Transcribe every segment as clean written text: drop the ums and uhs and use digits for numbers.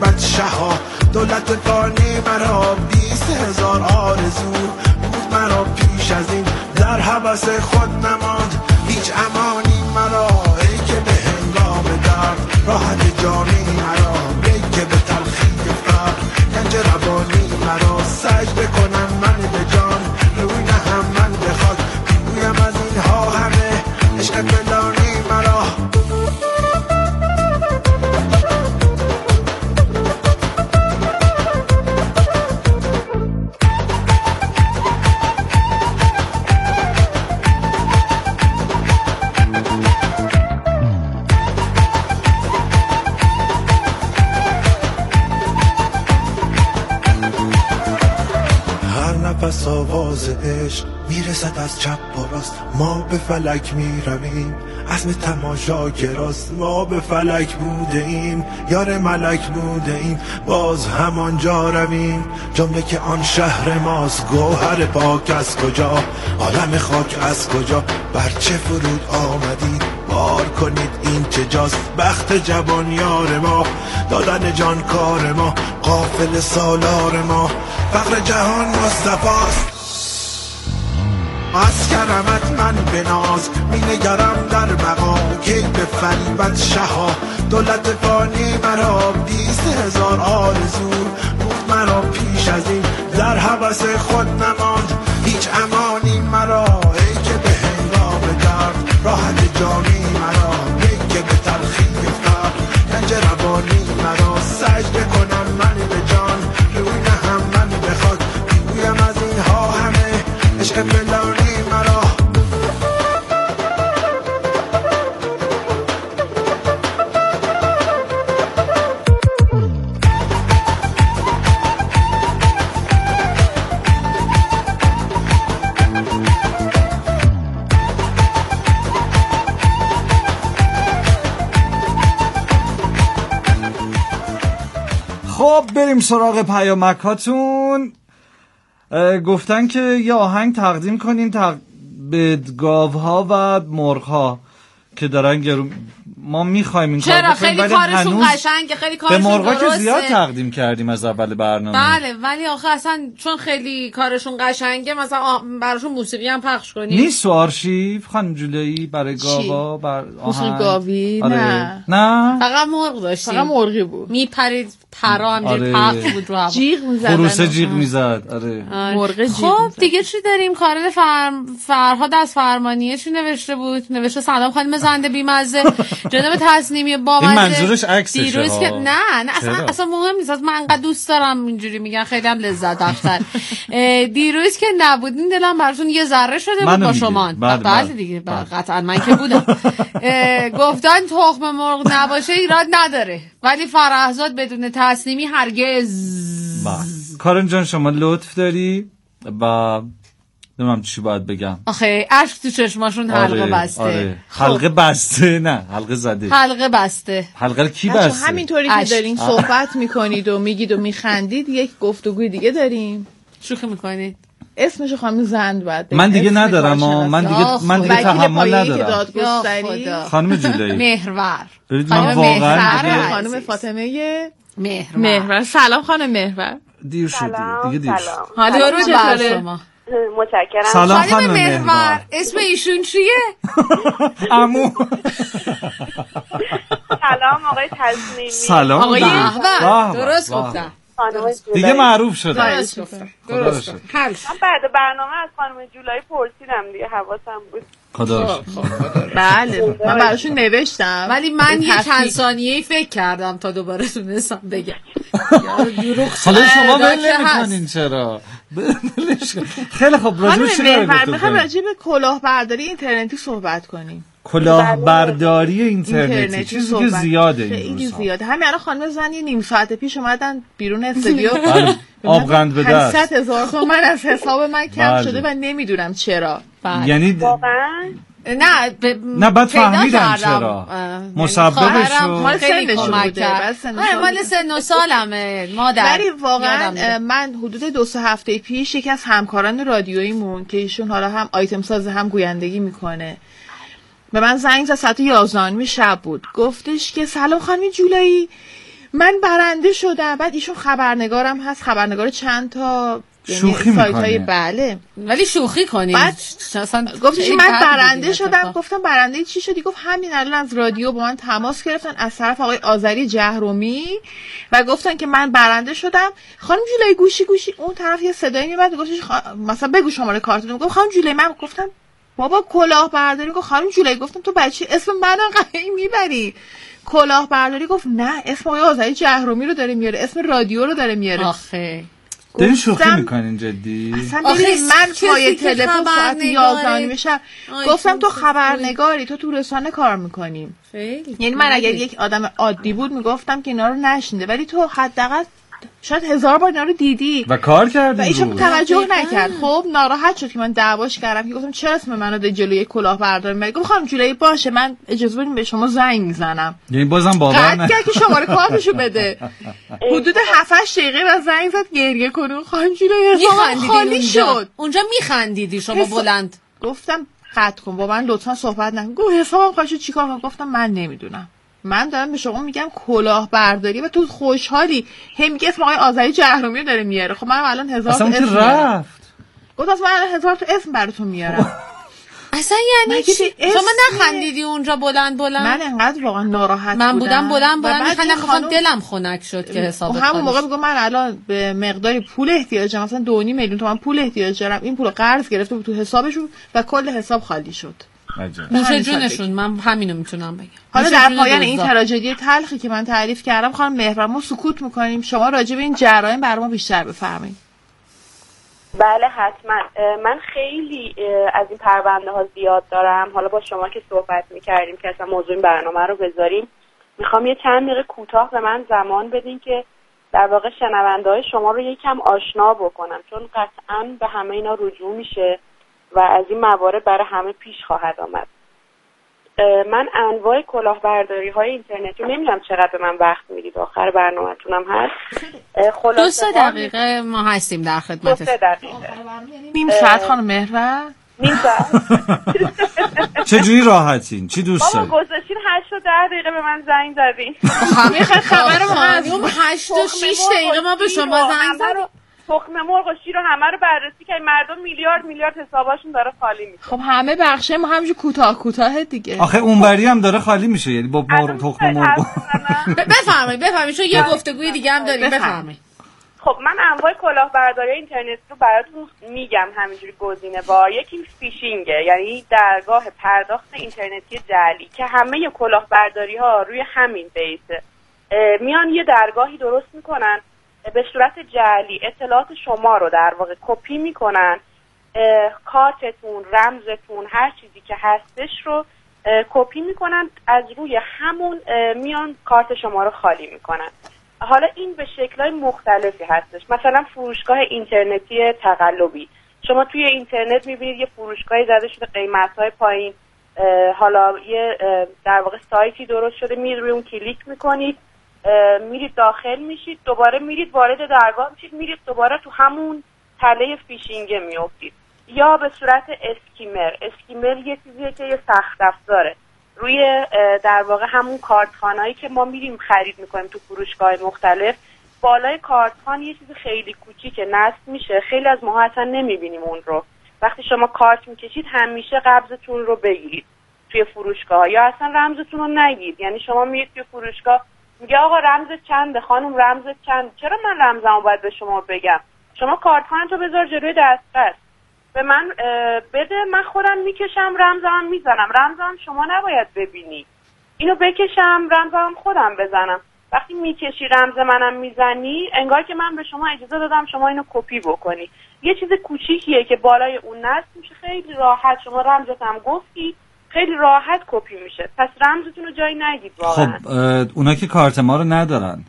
فریبت شها دولت فانی مرا 20,000 آرزو بود مرا پیش از این در هوس خود نماند هیچ امانی مرا ای که به هنگام درد راحت جانی مرا ای که به تلخی فقر گنج روانی مرا سجده کنم من به جان روی نهم من به خاک بگویم از اینها همه عشق فلانی مرا پس آواز عشق میرسد از چپ و راست ما به فلک میرویم عزم تماشاگراست ما به فلک بوده ایم یار ملک بوده ایم باز همانجا رویم جمله که آن شهر ماست گوهر پاک از کجا عالم خاک از کجا بر چه فرود آمدید بار کنید این چه جاست بخت جوان یار ما دادن جان کار ما قافل سالار ما فقر جهان مصطفاست از کرمت من بناز می نگرم در مقام کی به فریبت شها دولت فانی مرا 20,000 آرزو بود مرا پیش از این در هوس خود نماند هیچ امانی مرا ای که به هنگام درد راحت جانی مرا ای که به تلخی فقر گنج روانی مرا سجده کنم من به جان روی نهم من به خاک بگویم از اینها همه عشق فلانی مرا خب بریم سراغ پیامکاتون. گفتن که یه آهنگ تقدیم کنین به گاوها و مرغها که دارن ما میخوایم این کار بکنیم. چرا خیلی کارشون قشنگه، خیلی کارشون درسته. به مرغا که زیاد تقدیم کردیم از اول برنامه. بله ولی آخه اصلا چون خیلی کارشون قشنگه مثلا براشون موسیقی هم پخش کنیم. نیست تو آرشیو خانم جولایی برای گاوا موسیقی گاوی؟ آره. نه فقط مرغ داشتیم. فقط مرغی بود میپرید پرا همجوری پخش بود رو هوا. جیغ میزد. خروسه جیغ میزد. آره. مرغ جیغ. خب دیگه چی داریم؟ کارل فرهاد از فرمانیه چی نوشته بود؟ نوشته سلام خانم زنده بی‌مزه. جناب تسنیمی بامزه. این منظورش عکسشه. دیروز که نه اصلا مهم نیست. من انقدر دوست دارم اینجوری میگن، خیلی هم لذت بخشن. دیروز که نبودین دلم براتون یه ذره شده بود با شما. بله دیگه قطعا من که بودم. گفتن تخم مرغ نباشه ایراد نداره، ولی فرهزاد بدون تسنیمی هرگز. کارن جان شما لطف داری و نمیدونم چی باید بگم. آخه اشک تو چشماشون حلقه بسته. آره. حلقه بسته نه حلقه زده. حلقه بسته. حلقه کی بسته؟ همینطوری که دارین صحبت میکنید و میگید و میخندید یک گفتگوی دیگه داریم. شوخی میکنید؟ اسمشو خانم زند باید من دیگه ندارم من دیگه تحمل ندارم. خانم جولایی مهرور. من واقعا خانم فاطمه مهرور. سلام خانم مهرور. دیر شد دیگه دیر شد. حالا رو چطوره؟ متشکرم. سلام خانم مهرور. اسم ایشون چیه؟ عمو. سلام آقای تسنیمی. سلام آقای درست گفتم. دیگه معروف شد. درست گفتم. من بعد برنامه از خانم جولایی پرسیدم دیگه حواسم بود. خدا بله من براشون نوشتم ولی من یه چند ثانیه‌ای فکر کردم تا دوباره تونستم بگم. حالا شما ول نمی‌کنین چرا؟ خیلی خوب راجع به چی می‌خوام راجع به کلاهبرداری اینترنتی صحبت کنیم. کلاهبرداری اینترنتی چیزی که زیاده این خیلی زیاده. همین الان خانم زن یه نیم ساعت پیش اومدن بیرون استودیو آبغند به دست 800,000 تومان از حساب من کم شده و نمیدونم چرا. یعنی واقعا نه بعد فهمیدم چرا مسببش مال خیلی کمک کرد. مال سن و سالمه مادر. ولی واقعا من حدود 2 هفته پیش یکی از همکاران رادیوییمون که ایشون حالا هم آیتم ساز هم گویندگی میکنه به من زنگ زد ساعت 11 شب بود. گفتش که سلام خانم جولایی، من برنده شدم. بعد ایشون خبرنگارم هست، خبرنگار چند تا شوخی سایت‌های بله. ولی شوخی کنیم. بعد گفتش من برنده شدم. گفتم برنده چی شدی؟ گفت همین الان از رادیو با من تماس گرفتن از طرف آقای آذری جهرومی و گفتن که من برنده شدم. خانم جولای گوشی اون طرف یه صدایی میاد گفتش مثلا بگو شماره کارتتون. گفت خانم جولای. من گفتم بابا کلاهبرداری. گفت خانم جولای. گفتم تو بچی اسم منو قهی میبری؟ کلاهبرداری. گفت نه اسم آقای آذری جهرومی رو داره میاره، اسم رادیو رو داره میاره. آخه داری شوخی میکنین جدی؟ اصلا من پای تلفن ساعت 11 میشم گفتم تو خبرنگاری، تو رسانه کار میکنیم. یعنی من اگر یک آدم عادی بود میگفتم که اینا رو نشنیده، ولی تو حداقل شاید 1000 بار اینا رو دیدی و کار کردی و ایشون توجه نکرد. خب ناراحت شد که من دعواش کردم که گفتم چرا اسم منو ده جلوی کلاهبردار میگم. گفتم خانم جولای باشه من اجازه بدین به شما زنگ میزنم. یعنی بازم باور نه که شماره کارتشو بده. حدود 7-8 دقیقه بعد زنگ زد گریه کنه. خانم جولای حسابم خالی شد. اونجا میخندیدی شما بلند. گفتم قطع کن با من لطفا صحبت نکن. گفت حسابم خالی شد چیکار کنم؟ گفتم من نمیدونم. من دارم به شما میگم کلاهبرداری و تو خوشحالی هی میگه اسم آقای آذری جهرومی رو داره میاره. خب من الان 1000 تا اسم رفت. گفتم من الان 1000 تا اسم براتون میارم. اصلا یعنی چی؟ شما نخندیدی اونجا بلند؟ من انقدر واقعا ناراحت بودم. من بودم بلند میخندم. دلم خنک شد که حساب همون موقع میگم من الان به مقداری پول احتیاج دارم، مثلا 2.5 میلیون تومان پول احتیاج دارم. این پول قرض گرفته بود تو حسابشون و کل حساب خالی شد. نوش جونشون. من همینو میتونم بگم. حالا در پایان این تراژدی تلخی که من تعریف کردم خانم مهربان ما سکوت میکنیم. شما راجع به این جرایم برام بیشتر بفرمایید. بله حتما. من خیلی از این پرونده ها زیاد دارم. حالا با شما که صحبت میکردیم که اصلا موضوع این برنامه رو بذاریم، میخوام یه چند دقیقه کوتاه به من زمان بدین که در واقع شنونده های شما رو یکم آشنا بکنم، چون قطعا به همه اینا رجوع میشه و از این موارد برای همه پیش خواهد آمد. من انواع کلاهبرداری های اینترنتی نمیدونم چقدر به من وقت میدید، آخر برنامه‌تونم هست. 2 دقیقه ما هستیم در خدمتت. 2 دقیقه. نیم ساعت خانم مهربان. نیم ساعت. چجوری راحتین؟ چی دوست دارین؟ بابا گذاشتین 8 و 10 دقیقه به من زنگ زدین. میخواد خبر ما 8 و 6 دقیقه ما به شما زنگ زدیم. تخم مرغ و شیر رو همه رو بررسی کردیم. مردم میلیارد حساباشون داره خالی میشه. خب همه بخشه ما همینجوری کوتاه دیگه. آخه اونوری هم داره خالی میشه، یعنی با تخم مرغ. بفرمایید چون یه گفتگوی دیگه هم داریم. بفرمایید. خب من انواع کلاهبرداری اینترنتی رو براتون میگم همینجوری گزینه‌وار. یکی فیشینگه، یعنی درگاه پرداخت اینترنتی جعلی که همه کلاهبرداری‌ها روی همین بیسه. میان یه درگاهی درست میکنن به صورت جعلی، اطلاعات شما رو در واقع کپی میکنن، کارتتون، رمزتون، هر چیزی که هستش رو کپی میکنن، از روی همون میان کارت شما رو خالی میکنن. حالا این به شکل‌های مختلفی هستش. مثلا فروشگاه اینترنتی تقلبی، شما توی اینترنت میبینید یه فروشگاهی زده شده قیمت‌های پایین، حالا یه در واقع سایتی درست شده، میرید روی اون کلیک میکنید، میرید داخل میشید، دوباره میرید وارد درگاه میشید، میرید دوباره تو همون تله فیشینگ میافتید. یا به صورت اسکیمر یه چیزیه که یه سخت افزاره روی در واقع همون کارتخانه‌ای که ما میریم خرید میکنیم تو فروشگاه مختلف، بالای کارتخان یه چیز خیلی کوچیکه نصب میشه، خیلی از ماها اصلا نمیبینیم اون رو. وقتی شما کارت میکشید همیشه قبضتون رو بگیرید توی فروشگاه، یا اصلا رمزتون رو نگید. یعنی شما میرید توی فروشگاه میگه آقا رمزت چنده، خانم رمزت چند، چرا من رمزمو باید به شما بگم؟ شما کارتخانه‌تو بذار جلوی دسترس، به من بده، من خودم میکشم رمزم میزنم. رمزم شما نباید ببینی، اینو بکشم رمزم خودم بزنم. وقتی میکشی رمز منم میزنی انگار که من به شما اجازه دادم شما اینو کپی بکنی. یه چیز کوچیکیه که بالای اون نصب میشه، خیلی راحت شما رمزت هم گفتی، خیلی راحت کپی میشه. پس رمزتون رو جایی نگید واقعا. خب اونا که کارت ما رو ندارن.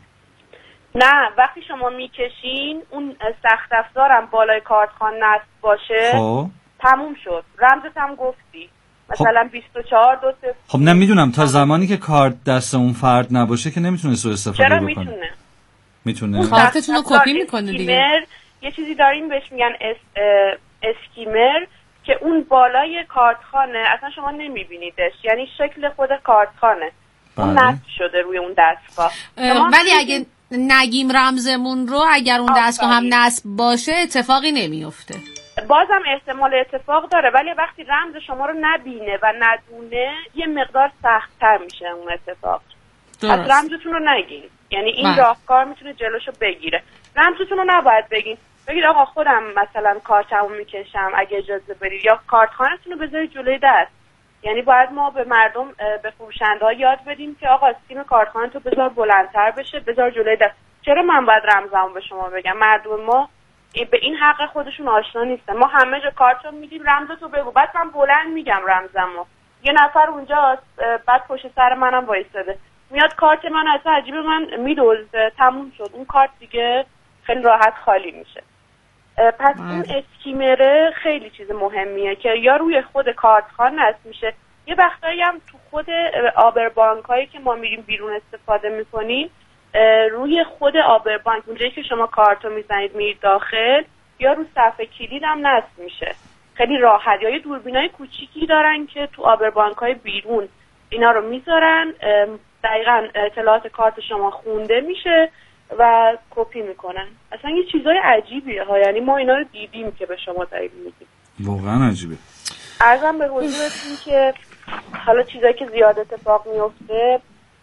نه، وقتی شما میکشین اون سخت افزارم بالای کارتخوان نصب باشه، خب تموم شد. رمزت هم گفتی مثلا 24 2 0. خب نمیدونم تا زمانی که کارت دست اون فرد نباشه که نمیتونه سوء استفاده بکنه. چرا میتونه کارتتون رو کپی میکنه دیگه. یه چیزی داریم بهش میگن اسکیمر که اون بالای کارتخانه اصلا شما نمیبینیدش، یعنی شکل خود کارتخانه. اون نصب شده روی اون دستگاه. ولی اگه نگیم رمزمون رو، اگر اون دستگاه هم نصب باشه اتفاقی نمیفته. بازم احتمال اتفاق داره، ولی وقتی رمز شما رو نبینه و ندونه یه مقدار سخت‌تر میشه اون اتفاق. از رمزتون رو نگین، یعنی این راهکار میتونه جلوشو بگیره. رمزتون رو نباید بگین، بگید آقا خودم مثلا کارتمو میکشم اگه اجازه بدید، یا کارتخانه‌تون رو بذارید جلوی دست. یعنی باید ما به مردم، به فروشنده‌ها یاد بدیم که آقا سیم کارتخانه‌تو بذار بلندتر بشه، بذار جلوی دست. چرا من باید رمزمو به شما بگم؟ مردم ما به این حق خودشون آشنا نیستن. ما همه جا کارتو میدیم رمزتو بگو، بعد من بلند میگم رمزمو. یه نفر اونجاست بعد پشت سر منم وایساده، میاد کارت من اصلا عجیبه من میدوزه، تموم شد اون کارت دیگه خیلی راحت خالی میشه. پس این اسکیمره خیلی چیز مهمیه که یا روی خود کارتخوان نصب میشه، یه وقتایی هم تو خود آبربانک هایی که ما میریم بیرون استفاده میکنیم، روی خود آبربانک اونجایی که شما کارتو میزنید میرید داخل، یا رو صفحه کلید هم نصب میشه. خیلی راحت. یا یه دوربینای کوچیکی دارن که تو آبربانک های بیرون اینا رو میذارن، دقیقاً اطلاعات کارت شما خونده میشه و کپی میکنن. اصلا یه چیزای عجیبیه ها، یعنی ما اینا رو دیدیم که به شما داریم میگیم. واقعا عجیبه. عرضم به حضورتون که حالا چیزایی که زیاد اتفاق میفته،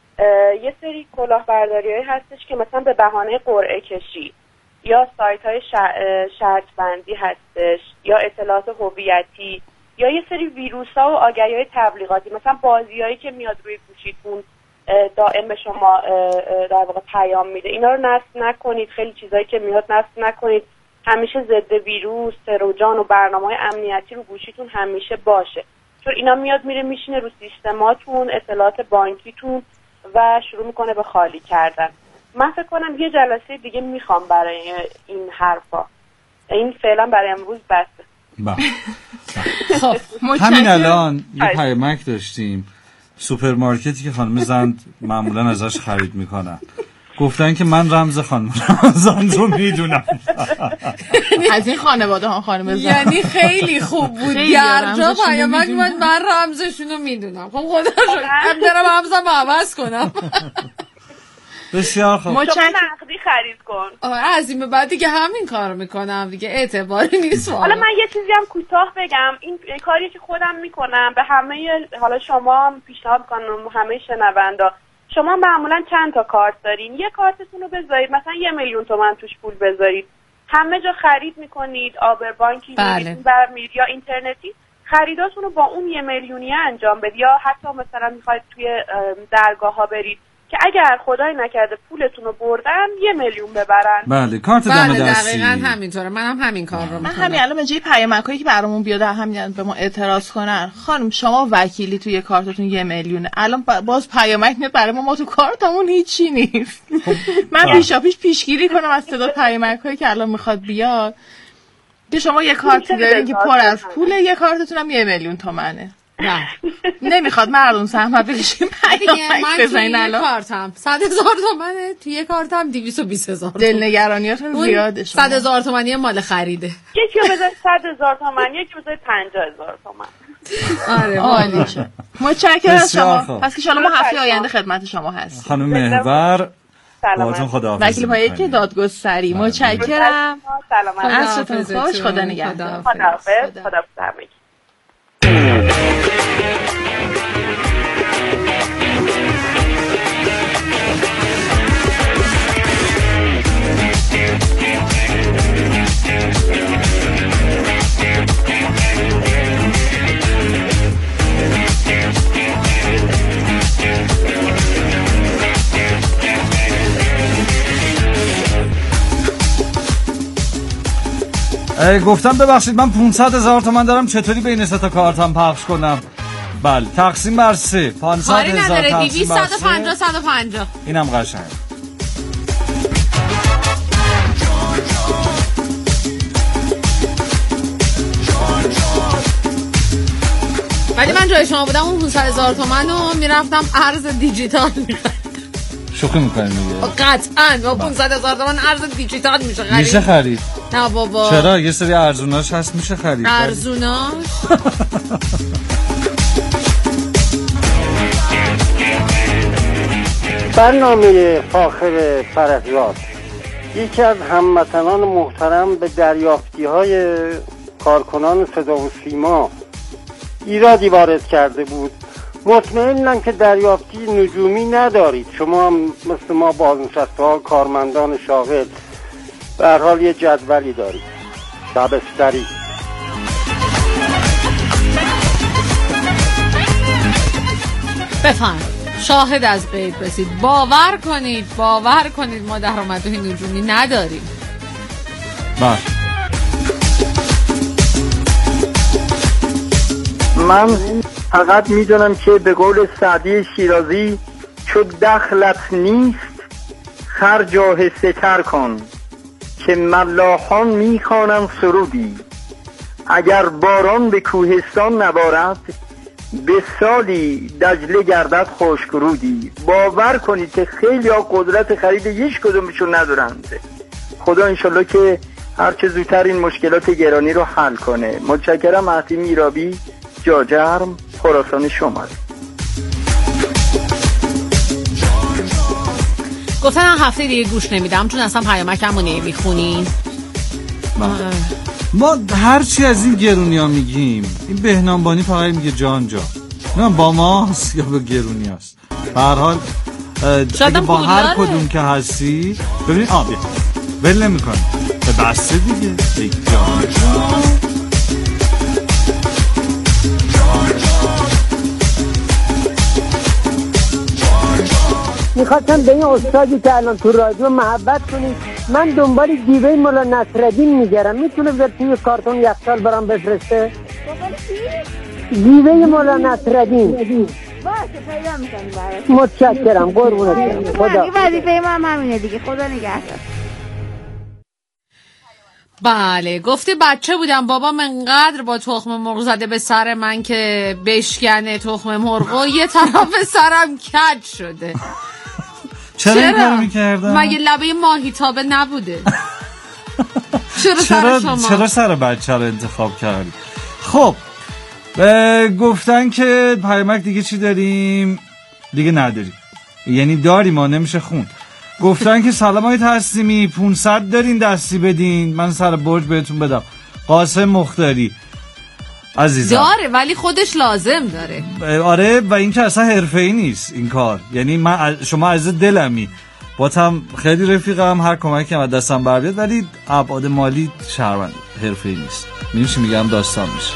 یه سری کلاهبرداری‌هایی هستش که مثلا به بهانه قرعه کشی یا سایت‌های شرط بندی هستش، یا اطلاعات هویتی، یا یه سری ویروس‌ها و آگهی‌های تبلیغاتی، مثلا بازیایی که میاد روی گوشیتون دائم به شما در واقع پیام میده. اینا رو نصب نکنید. خیلی چیزایی که میاد نصب نکنید. همیشه ضد ویروس، تروجان و برنامه‌های امنیتی رو گوشیتون همیشه باشه، چون اینا میاد میره میشینه رو سیستماتون، اطلاعات بانکیتون و شروع میکنه به خالی کردن. من فکر کنم یه جلسه دیگه میخوام برای این حرفا. این فعلا برای امروز بسه. خب همین الان یه پیامک داشتیم، سوپرمارکتی که خانم زند معمولا ازش خرید میکنن، گفتن که من رمز خانم زند رو میدونم. از این خانواده ها خانم زند، یعنی خیلی خوب بود. گرجا پیامک من رمزشون رو میدونم. خب خدا شد هم درم رمزم عوض کنم. بسیار خوب. نقدی خرید کن. از این به بعد دیگه همین کارو میکنم دیگه، اعتباری نیست. حالا من یه چیزی هم کوتاه بگم، این کاری که خودم میکنم به همه، حالا شما هم پیشنهاد میکنم همه شنوندا، شما معمولا چند تا کارت دارین، یه کارتتون رو بذارید مثلا 1,000,000 تومان توش پول بذارید، همه جا خرید میکنید، آبربانکی برمی‌رید یا اینترنتی، خریداتون رو با اون 1,000,000 انجام بدید، یا حتی مثلا میخواید توی درگاه ها برید که اگر خدای نکرده پولتون رو بردن 1,000,000 ببرن. بله کارت دم دستی. دقیقاً همینطوره. منم همین کار رو میکنم. من همین الان به جای پیامکایی که برامون بیاد همین به ما اعتراض کنن، خانم شما وکیلی توی کارتتون 1,000,000، الان باز پیامک میاد برای ما تو کارتمون هیچی نیست. من پیشاپیش پیشگیری کنم از تعداد پیامکایی که الان میخواد بیاد، که شما یه کارتی دارین که پر از پوله، یه کارتتون هم 1,000,000 تومنه. نه نمیخواد مردم سهم بکشیم پیامک بزنین. الان کارتم 100,000 تومنه، توی کارتم 220,000. دلنگرانیاتون زیاده. 100,000 تومانی مال خریده. یکی رو بذارید 100,000 تومان، یکی رو بذارید 50,000 تومان. آره عالی شد. متشکرم از شما. پس که شما هفته آینده خدمت شما هست. خانم محور باهاتون خداحافظی. وکیل پایه که دادگستری. متشکرم. سلامت. عصرتون خوش. خدا نگهدار. خداحافظ. خداحافظ. گفتم ببخشید من 500,000 تومان دارم، چطوری بین سه تا کارتم پخش کنم؟ بله تقسیم بر 3 500,000 تقسیم بر 3 150. اینم قشنگ. ولی من جای شما بودم اون 500,000 تومان رو میرفتم ارز دیجیتال می‌خریدم. شوخی میکنیم دیگه. قطعاً با 500,000 تومان ارز دیجیتال میشه خرید. میشه خرید. نه بابا. چرا یه سری ارزوناش هست میشه خرید. ارزوناش؟ برنامه فاخر فرزاد، یکی از هموطنان محترم به دریافتی‌های کارکنان صدا و سیما ایرادی وارد کرده بود. مطمئنم که دریافتی نجومی ندارید، شما هم مثل ما بازنشسته‌ها کارمندان شاغل به هر حال یه جدولی دارید دبستری. بفهم شاهد از غیب رسید. باور کنید ما درآمدهای نجومی نداریم. من فقط میدونم که به قول سعدی شیرازی چو دخلت نیست خرج آهسته تر کن که ملاحان میخوانند سرودی. اگر باران به کوهستان نبارد به سالی دجله گردد خشکرودی. باور کنید که خیلی ها قدرت خرید هیچ کدومشون ندارند. خدا انشالله که هرچه زودتر این مشکلات گرانی رو حل کنه. متشکرم. مهدی میرابی، جاجرم، خراسان شمال. گفتن هفته دیگه گوش نمیدم چون اصلا پیامکمو نمیخونین. ما هرچی از این گرونی ها میگیم، این بهنامبانی فقط میگه جان نه با ماست یا با گرونی هست. به هر حال با هر کدوم که هستی ببینید بیا بل نمی کنی به بسته دیگه جان. میخواستم به این استادی که الان تو رادیو محبت کنید، من دنبال گیوه مولا نصرالدین میگرم، میتونه بذار توی کارتون یخچال برام بفرسته؟ گیوه مولا نصرالدین. باشه پیدا میکنی برات. متشکرم قربونت برم. خدا. این وظیفه ما هم همینه دیگه. خدا نگهدار. بله گفتی بچه بودم بابام انقدر با تخم مرغ زده به سر من که بشکنه تخم مرغ و یه طرف سرم کج شده. چرا این کارو میکردم؟ مگه لبه ماهیتابه نبوده؟ چرا سر بچه رو انتخاب کردی؟ خب گفتن که پیامک دیگه چی داریم؟ دیگه نداریم، یعنی داریم ما نمیشه خون. گفتن که سلام های تسلیمی 500 دارین دستی بدین من سر برج بهتون بدم. قاسم مختاری عزیزم داره ولی خودش لازم داره. آره و این که اصلا حرفه‌ای نیست این کار، یعنی من شما از دلمی باتم خیلی رفیقم، هر کمکی هم از دستم بر بیاد ولی ابعاد مالی شهروند حرفه‌ای نیست. میشه میگم داستان میشه.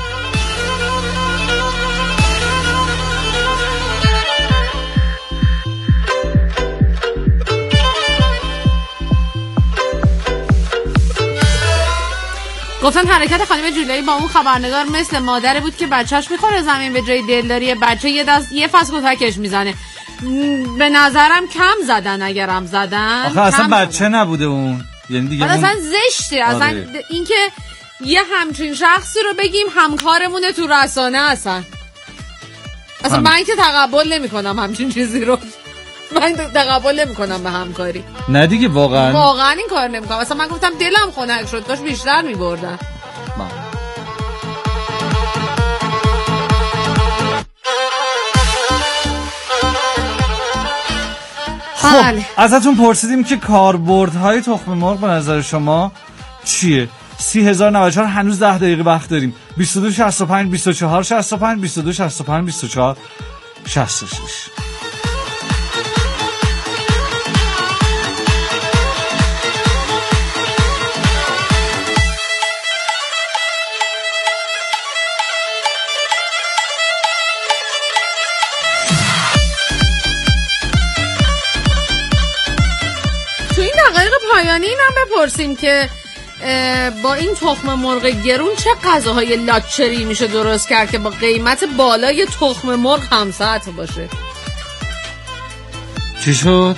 گفتن حرکت خانم جولایی با اون خبرنگار مثل مادره بود که بچهش میخوره زمین به جای دلداری بچه یه فصل کتکش میزنه. به نظرم کم زدن اگرم زدن. آخه اصلا بچه نبوده اون، یعنی دیگه اصلا زشته. اصلا اینکه یه همچین شخصی رو بگیم همکارمونه تو رسانه اصلا من که تقبل نمی کنم همچین چیزی رو. من تقبل نمی کنم به همکاری. نه دیگه واقعا این کار نمی کنم. اصلا من گفتم دلم خنک شد کاش بیشتر می بردن. خب ازتون پرسیدیم که کاربردهای تخم مرغ به نظر شما چیه؟ 30,094 هنوز 10 دقیقه وقت داریم. 22 65 24 65 22 65 24 66. پایانی اینم بپرسیم که با این تخم مرغ گرون چه غذاهای لاکچری میشه درست کرد که با قیمت بالای تخم مرغ همسطح باشه؟ چی شد؟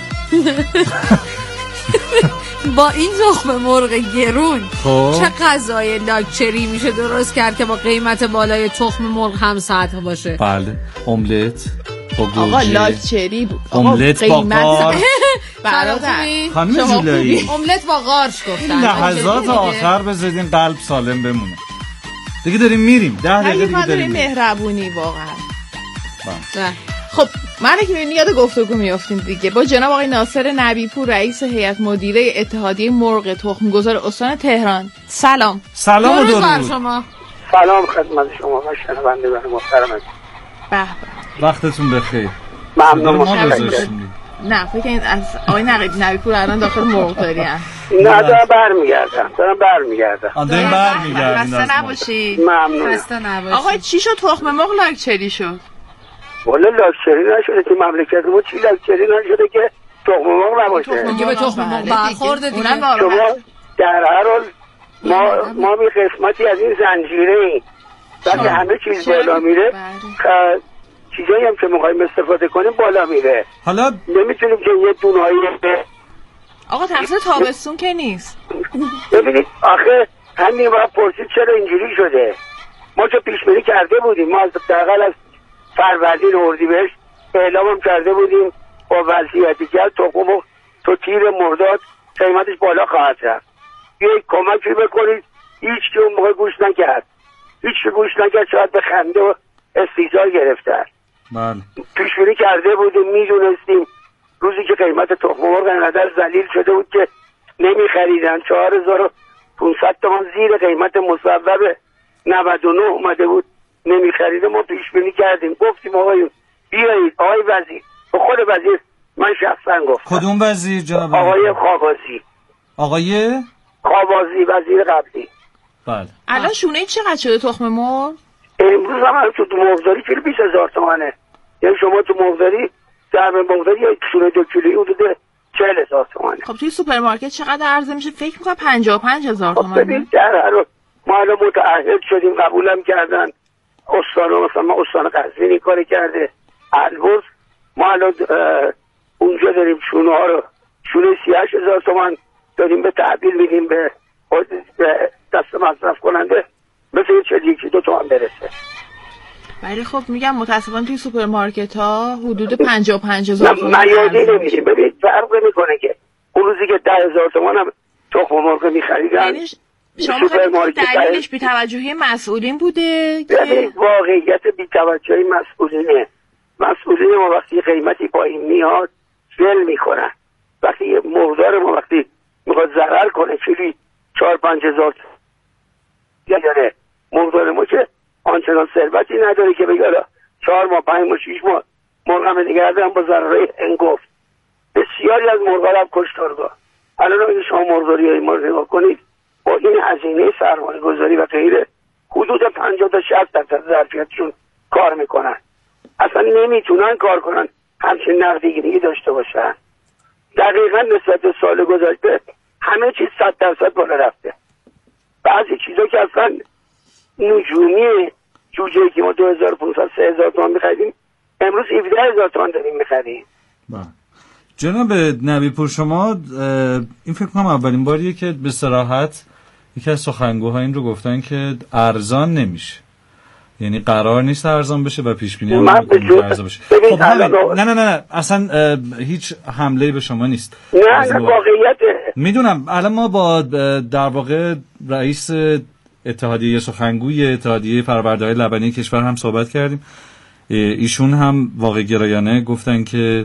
با این تخم مرغ گرون چه غذای لاکچری میشه درست کرد که با قیمت بالای تخم مرغ همسطح باشه؟ بله املت با گوجه. آقا لاکچری بود. املت با قار. برادر خانم جولایی املت با قارچ گفتن. این لحظات آخر بذارین قلب سالم بمونه. دیگه داریم میریم 10 دقیقه دیگه داریم مهربونی واقعا. خب من که میبینی یاد گفتگو میافتیم دیگه با جناب آقای ناصر نبی‌پور رئیس هیئت مدیره اتحادیه مرغ تخم‌گذار استان تهران. سلام. سلام و درود بر شما. سلام خدمت شما و شنوندگان محترم. به وقتتون بخیر. ممنون. نه فکر کنید از آقای نبی‌پور الان داخل مرغداری ام. نه دارم برمیگردم. داریم برمیگردیم. خسته نباشید. ممنون. خسته نباشید. آقا چی شد تخم مرغ لاکچری شد؟ والا لاکچری نشده که مملکت ما چی لاکچری نشده که تخم مرغ نباشه. دیگه به تخم مرغ برخورده دیگه. شما در هر حال ما می قسمتی از این زنجیره ایم. وقتی همه چیز بالا میره چیزایی هم که میخوایم استفاده کنیم بالا میره. حالا نمیتونیم که یه دونایی آقا تقصیر تابستون که نیست. ببینید آخه همین وقت پرسید چرا اینجوری شده. ما چه پیش بینی کرده بودیم. ما دقیقا از فروردین اردیبهشت اعلام کرده بودیم با وضعیتی که تخم تو تیر مرداد قیمتش بالا خواهد رفت. یک کمکی بکنید. هیچ که اون موقع گوش نکرد. شاید به خنده و استیزار گرفتن. بله. پیش بینی کرده بودیم، میدونستیم روزی که قیمت تخم مرغ انقدر ذلیل شده بود که نمیخریدن 4500 تومان زیر قیمت مصوب 99 اومده بود نمیخریده. ما پیش بینی کردیم، گفتیم آقایون بیایید. آقای وزیر به خود وزیر من شخصا گفتم. کدوم وزیر جناب؟ آقای خاقازی. آقای خاقازی وزیر قبلی. بله. الان شونه چقدر شده تخم مرغ؟ امروز هم تو مرغداری کیلو 20000 تومانه. یعنی شما تو مرغداری در مرغداری یک شونه 2 کیلویی حدود 40000 تومانه. خب توی سوپرمارکت چقدر عرضه میشه؟ فکر میکنم 55000 تومان. ببین در هر ما الان متعهد شدیم، قبولم کردن استان، مثلا ما استان قزوین کاری کرده، البرز ما الان اونجا داریم شونه ها رو شونه 38000 تومان داریم به تحویل میدیم به دست مصرف کننده، مثل یکی 2 تومن برسه. ولی خب میگم متاسفانه توی سوپرمارکت ها حدود 55000 تومان میادی نمیدیم. ببین فرق نمیکنه که اون روزی که 10000 تومان هم تخم مرغ میخریدن شما دلیلش بی‌توجهی مسئولین بوده که ببین واقعیت بی‌توجهی مسئولین ما وقتی قیمتی پایین میاد فعل میکنن. وقتی مرغدار ما وقتی میخواد ضرر کنه کیلویی 4-5 هزار یعنی مرغدار ما که آنچنان ثروتی نداره که بگه 4 ماه 5 ماه 6 ماه مرغم نگه دارن با ضررهای انگفت. بسیاری از مرغا رو کشتارگاه. الان اگه شما مرغداری ما رو نگاه کنید با این هزینه سرمایه گذاری و غیره حدود 50 تا 60% ظرفیتشون کار میکنن. اصلا نمیتونن کار کنن همچین نقدینگی داشته باشن. دقیقا نسبت به سال گذشته همه چیز 100% بالا رفته. بعضی چیزا که اصلا نجومی جوجه‌ای که ما 2500 3000 تومان می‌خریدیم امروز 17000 تومان داریم می‌خریم. جناب نبی‌پور شما این فکر کنم اولین باریه که به صراحت یکی از سخنگوها این رو گفتن که ارزان نمیشه. یعنی قرار نیست ارزان بشه و پیش بینی هم ارزان بشه. خب نه اصلا هیچ حمله‌ای به شما نیست. نه واقعیته. میدونم الان ما با در واقع رئیس اتحادیه سخنگوی اتحادیه فرآورده‌های لبنی کشور هم صحبت کردیم. ایشون هم واقع گرایانه گفتن که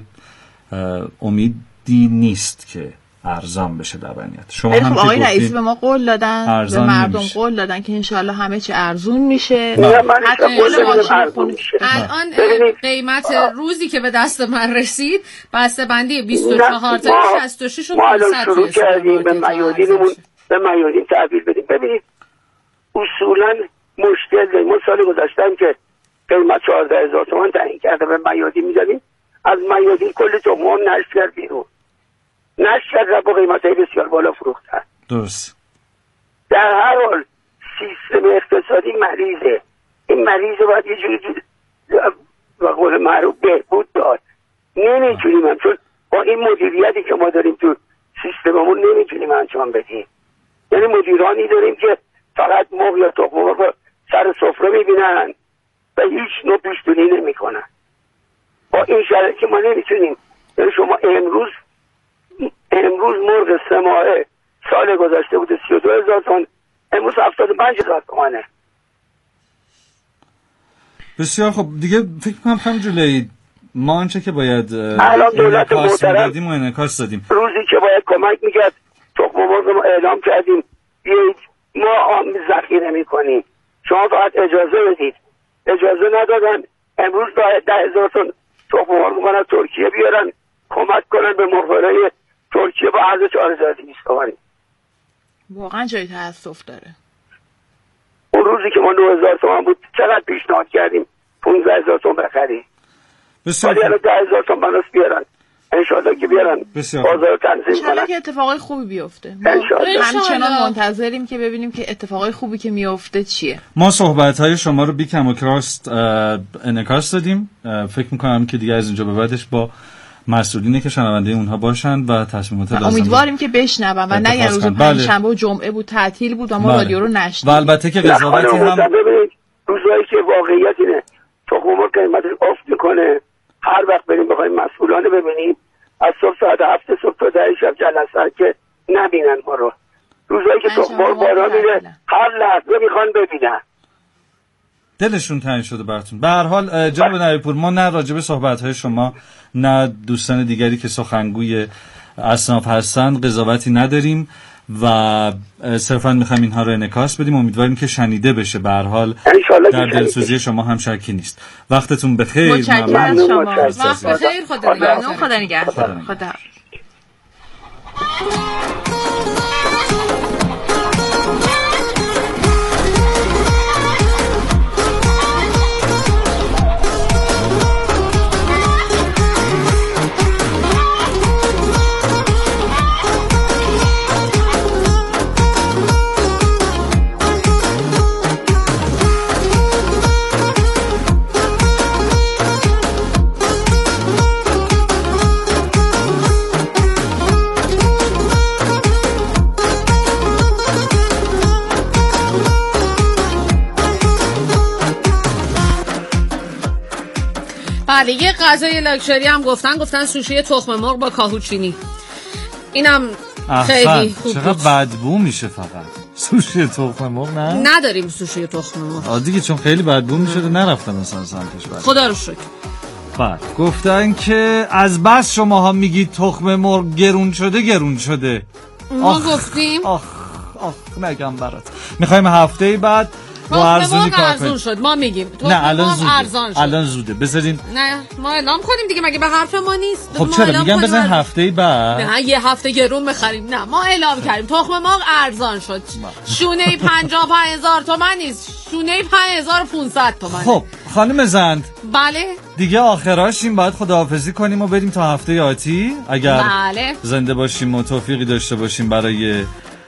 امیدی نیست که ارزان بشه لبنیات. شما هم آقای رئیس به ما قول دادن، به مردم قول دادن که انشالله همه چی ارزون میشه. الان قیمت روزی که به دست من رسید بسته بندی 24 تا 66 و 500 شروع کردیم به میادین تحویل بدیم. ببینید اصولا مشکل داریم. ما سال گذشتم که قیمت 14000 تومان تعیین کرده به میادین میدادیم، از میادین کل تخم نشر کرد بیرون، نشر با قیمت‌های بسیار بالا فروختن. درست. در هر حال سیستم اقتصادی مریضه. این مریضه باید یه جوری به قول معروف بهبود داد. نمیتونیم هم چون با این مدیریتی که ما داریم تو سیستممون نمیتونیم انجام بدیم. یعنی مدیرانی داریم که فقط مرغ یا تخم مرغ سر سفره میبینن و هیچ نوع پیش‌بینی نمیکنن. با این شرایط که ما نمیتونیم. یعنی شما امروز مرغ 3 ماهه سال گذشته بوده 32000 تومان، امروز 75000 تومانه. بسیار خب دیگه فکر کنم همینجوری ما آنچه که باید الان دولت محترم انعکاس دادیم. روزی که باید کمک میکرد تخم مرغ ما اعلام کردیم بیایید ما ذخیره میکنیم، شما فقط اجازه بدید. اجازه ندادن. امروز باید 10,000 تن تخم مرغ میکنن ترکیه بیارن کمک کنن به مرغ‌های ترکیه با عرض 4,200 تومانی. واقعا جای تأسف داره. اون روزی که ما 9,000 تومان بود چقدر پیشنهاد کردیم 15,000 تومان بخریم. ولی الان 10,000 تومان بناس بیارن انشاءالله که بیارن بازار تنظیم کنن. انشاءالله که اتفاقای خوبی بیفته. همچنان منتظریم که ببینیم که اتفاقای خوبی که میفته چیه. ما صحبت‌های شما رو بی کم و کراست انعکاس دادیم. فکر می‌کنم که دیگه از اینجا به بعدش با مسئولینه که شنونده اونها باشن و تصمیمات لازم امیدواریم که بشنون و نه روز پنجشنبه و جمعه بود تعطیل بود و ما رادیو رو نشنیدیم. و البته که قضاوتی هم روزایی که واقعیت اینه تخم مرغ قیمتش افت میکنه، هر وقت بریم بخوایم مسئولانه ببینیم از صبح ساعت 7 صبح تا 10 شب جلسه که نبینن ما رو. روزایی که تخم مرغ بالا میره هر لحظه میخوان ببینن. دلشون تنگ شده براتون. به هر حال جناب نبی‌پور ما نه راجع به صحبت‌های شما نه دوستان دیگری که سخنگوی اصناف هستند قضاوتی نداریم و صرفا می‌خوایم اینها رو انعکاس بدیم. امیدواریم که شنیده بشه. به هر حال در دلسوزی شما هم شکی نیست. وقتتون بخیر. متشکرم شما. وقت بخیر. خدا نگهدار. خدا. بله یه غذای لاکچری هم گفتن سوشی تخم مرغ با کاهوچینی. اینم خیلی خوب. چقدر بدبو میشه فقط سوشی تخم مرغ. نه نداریم سوشی تخم مرغ دیگه چون خیلی بدبو میشه نرفتن اصلا سمتش. خدا رو شکر. بله گفتن که از بس شماها میگید تخم مرغ گرون شده. ما گفتیم نگم برات. میخوایم هفته بعد ارزون شد ما میگیم نه الان زوده بذارین نه ما اعلام کنیم دیگه مگه به حرف ما نیست. خب چرا میگم بزن هفته بعد نه یه هفته گرون بخریم. نه ما اعلام کردیم تخم مرغ ارزان شد. شونه 55,000 تومان نیست، شونه 5,500 تومان. خب خانم زند بله دیگه آخراشیم باید خداحافظی کنیم و بریم تا هفته آتی اگر زنده باشیم و توفیقی داشته باشیم برای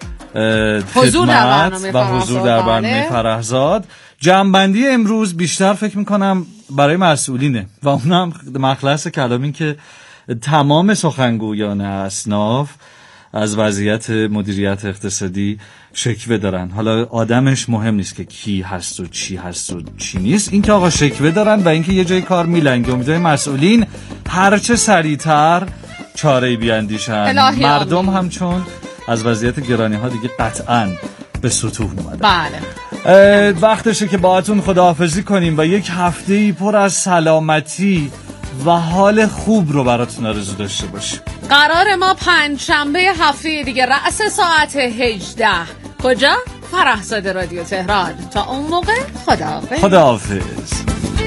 خدمت و حضور در برنامه فرهزاد. جمع‌بندی امروز بیشتر فکر میکنم برای مسئولینه و اونم مخلص کلام این که تمام سخنگویان اصناف از وضعیت مدیریت اقتصادی شکوه دارن. حالا آدمش مهم نیست که کی هست و چی هست و چی نیست، این که آقا شکوه دارن و اینکه یه جای کار میلنگه. امیدواریم مسئولین هرچه سریعتر چاره‌ای بیاندیشن. مردم هم چون از وضعیت گرانی ها دیگه قطعاً به سطوح اومده. بله وقتشه که باهاتون خداحافظی کنیم و یک هفته‌ای پر از سلامتی و حال خوب رو براتون آرزو داشته باشیم. قرار ما پنجشنبه هفته دیگه رأس ساعت 18 کجا؟ فرهزاد رادیو تهران. تا اون موقع خداحافظ.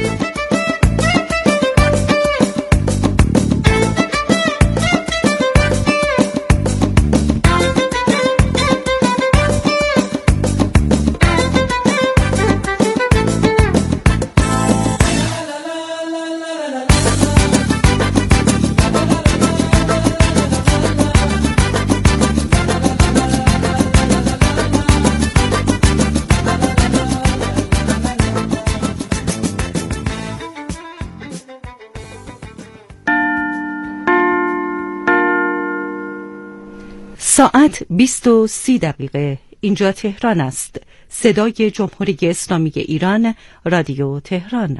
ساعت 20:30 اینجا تهران است. صدای جمهوری اسلامی ایران، رادیو تهران.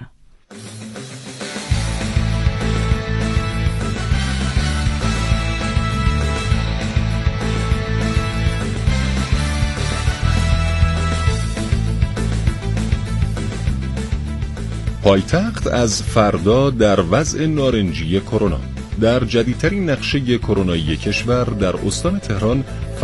پایتخت از فردا در وضع نارنجی کرونا. در جدیدترین نقشه کرونایی کشور در استان تهران